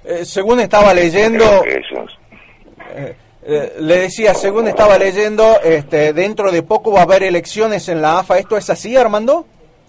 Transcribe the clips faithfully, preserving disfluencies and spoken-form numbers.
Eh, según estaba leyendo... Creo que es un... eh, eh, le decía, según estaba leyendo, este, dentro de poco va a haber elecciones en la A F A. ¿Esto es así, Armando?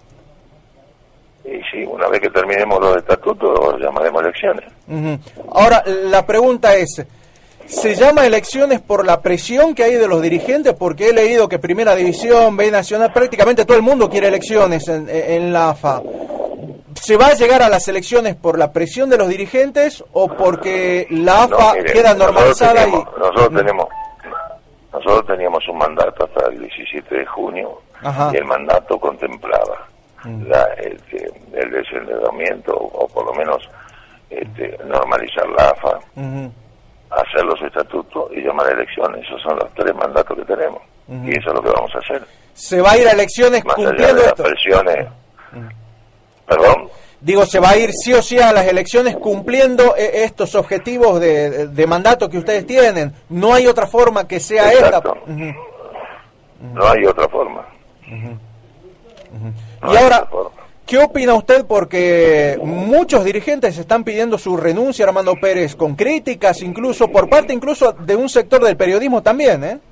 Y sí, una vez que terminemos los estatutos, llamaremos elecciones. Uh-huh. Ahora, la pregunta es, ¿se llama elecciones por la presión que hay de los dirigentes? Porque he leído que Primera División, B Nacional, prácticamente todo el mundo quiere elecciones en, en la A F A. ¿Se va a llegar a las elecciones por la presión de los dirigentes o porque la A F A no, mire, queda normalizada? Nosotros, teníamos, y... nosotros, tenemos, nosotros teníamos un mandato hasta el diecisiete de junio. Ajá. Y el mandato contemplaba La, este, el desendeudamiento o por lo menos este, normalizar la A F A, uh-huh. hacer los estatutos y llamar a elecciones. Esos son los tres mandatos que tenemos, uh-huh. y eso es lo que vamos a hacer. ¿Se va a ir a elecciones más cumpliendo allá de esto? Las presiones, uh-huh. ¿Perdón? Digo, ¿se va a ir sí o sí a las elecciones cumpliendo eh, estos objetivos de, de, de mandato que ustedes tienen? No hay otra forma que sea Exacto. esta. Uh-huh. No hay otra forma. Uh-huh. Uh-huh. No y ahora, ¿qué opina usted? Porque muchos dirigentes están pidiendo su renuncia, Armando Pérez, con críticas incluso, por parte incluso de un sector del periodismo también, ¿eh?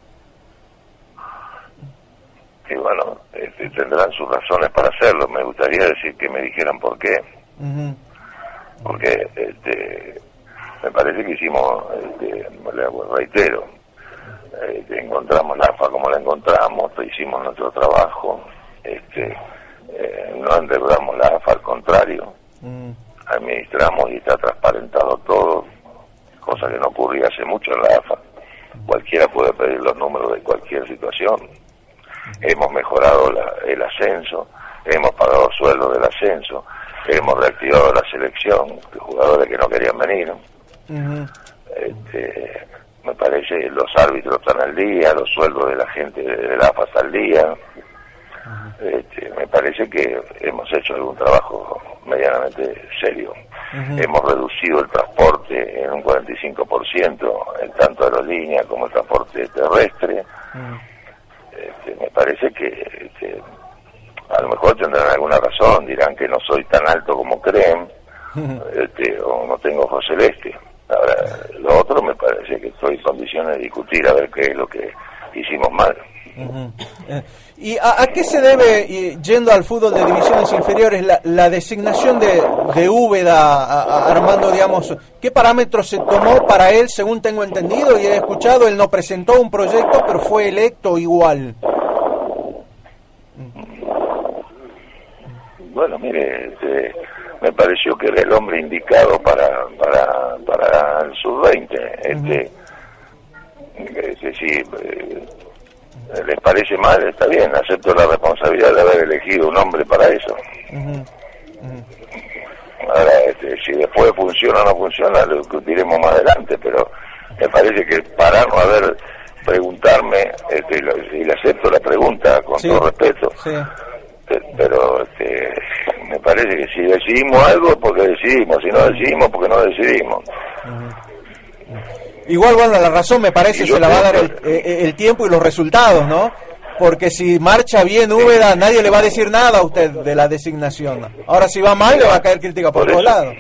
Y bueno, este, tendrán sus razones para hacerlo. Me gustaría decir que me dijeran por qué. Uh-huh. Porque este, me parece que hicimos, este, reitero, este, encontramos la A F A como la encontramos, hicimos nuestro trabajo, este... Eh, no endeudamos la A F A, al contrario, mm. administramos y está transparentado todo, cosa que no ocurría hace mucho en la A F A. Cualquiera puede pedir los números de cualquier situación. Hemos mejorado la, el ascenso, hemos pagado sueldos del ascenso, hemos reactivado la selección de jugadores que no querían venir. Mm. Este, me parece los árbitros están al día, los sueldos de la gente de la A F A están al día. Este, me parece que hemos hecho algún trabajo medianamente serio. Uh-huh. Hemos reducido el transporte en un cuarenta y cinco por ciento, en tanto aerolínea como el transporte terrestre. Uh-huh. Este, me parece que, que a lo mejor tendrán alguna razón, dirán que no soy tan alto como creen, uh-huh. este, o no tengo ojo celeste. Ahora, lo otro me parece que estoy en condiciones de discutir a ver qué es lo que hicimos mal. Uh-huh. Eh, ¿Y a, a qué se debe, y, yendo al fútbol de divisiones inferiores, la, la designación de, de Úbeda, a, a Armando, digamos, qué parámetros se tomó para él, según tengo entendido y he escuchado? Él no presentó un proyecto, pero fue electo igual. Bueno, mire, este, me pareció que era el hombre indicado para para para el sub veinte. Este, uh-huh. este sí, eh, les parece mal, está bien, acepto la responsabilidad de haber elegido un hombre para eso. Uh-huh. Uh-huh. Ahora, este, si después funciona o no funciona, lo discutiremos más adelante, pero me parece que pararnos a ver, preguntarme, este, y, lo, y le acepto la pregunta con sí. todo respeto, sí. pero este, me parece que si decidimos algo es porque decidimos, si no decidimos porque no decidimos. Uh-huh. Igual, bueno, la razón me parece se la va a dar el, el tiempo y los resultados, ¿no? Porque si marcha bien Úbeda, nadie le va a decir nada a usted de la designación. Ahora, si va mal, le va a caer crítica por, por todos lados.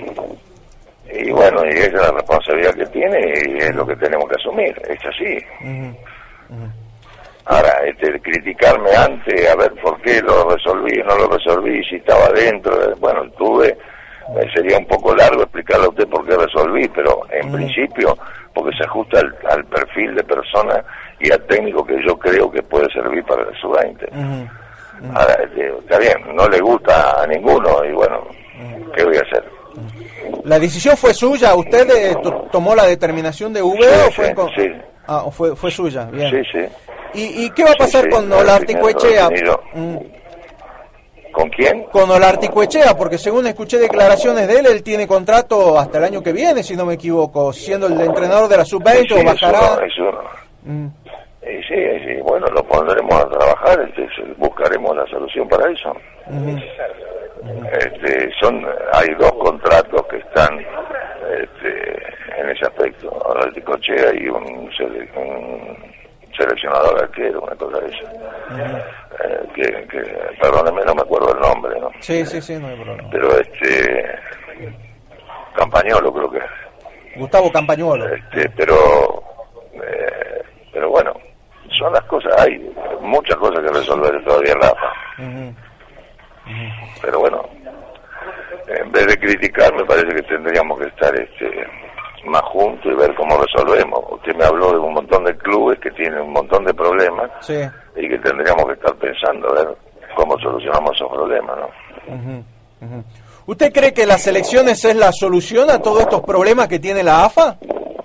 Y bueno, y esa es la responsabilidad que tiene y es lo que tenemos que asumir, es así. Uh-huh. Uh-huh. Ahora, este, criticarme antes, a ver por qué lo resolví, no lo resolví, si estaba dentro, bueno, tuve, eh, sería un poco largo explicarle a usted por qué resolví, pero en uh-huh. principio, porque se ajusta al, al perfil de persona y al técnico que yo creo que puede servir para el sub veinte. Uh-huh. Uh-huh. Ahora, este, está bien, no le gusta a ninguno y bueno, uh-huh. ¿qué voy a hacer? ¿La decisión fue suya? ¿Usted eh, to- tomó la determinación de Úbeda sí, o fue sí, con... sí. Ah, fue, fue suya, bien. Sí, sí. ¿Y, y qué va a pasar sí, sí, con Olarticoechea? Mm. ¿Con quién? Con Olarticoechea, porque según escuché declaraciones de él, él tiene contrato hasta el año que viene, si no me equivoco, siendo el entrenador de la sub veinte sí, o bajará. Eso no, eso no. Mm. Eh, sí, sí, bueno, lo pondremos a trabajar, entonces buscaremos la solución para eso. Uh-huh. Este, son, hay dos contratos que están este, en ese aspecto, Olarticoechea y un, sele, un seleccionador arquero, una cosa de esa. Uh-huh. eh, que, que, perdóneme, no me acuerdo el nombre, ¿no? Sí, sí, sí, no hay problema. Pero este, Campañolo creo que Gustavo Campañuolo. Este, pero, eh, pero bueno, son las cosas, hay muchas cosas que resolver todavía en la A F A. Uh-huh. Uh-huh. Pero bueno, en vez de criticar, me parece que tendríamos que estar este, más juntos y ver cómo resolvemos. Usted me habló de un montón de clubes que tienen un montón de problemas, sí, y que tendríamos que estar pensando a ver cómo solucionamos esos problemas, ¿no? Uh-huh. Uh-huh. ¿Usted cree que las elecciones es la solución a todos estos problemas que tiene la A F A?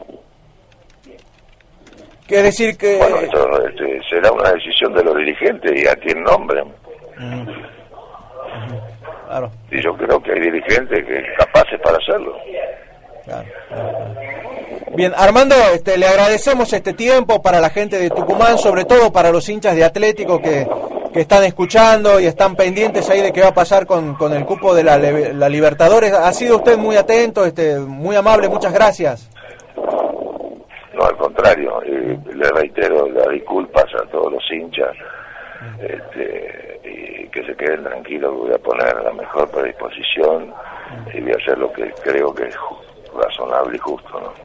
Quiere decir que... Bueno, esto este, será una decisión de los dirigentes y a quien nombren. Uh-huh. Uh-huh. Claro. Y yo creo que hay dirigentes que capaces para hacerlo. Claro. Bien, Armando, este, le agradecemos este tiempo para la gente de Tucumán, sobre todo para los hinchas de Atlético que, que están escuchando y están pendientes ahí de qué va a pasar con, con el cupo de la, la Libertadores. Ha sido usted muy atento, este, muy amable, muchas gracias. No, al contrario, eh, le reitero las disculpas a todos los hinchas, este, y que se queden tranquilos, que voy a poner la mejor predisposición y voy a hacer lo que creo que es razonable y justo, ¿no?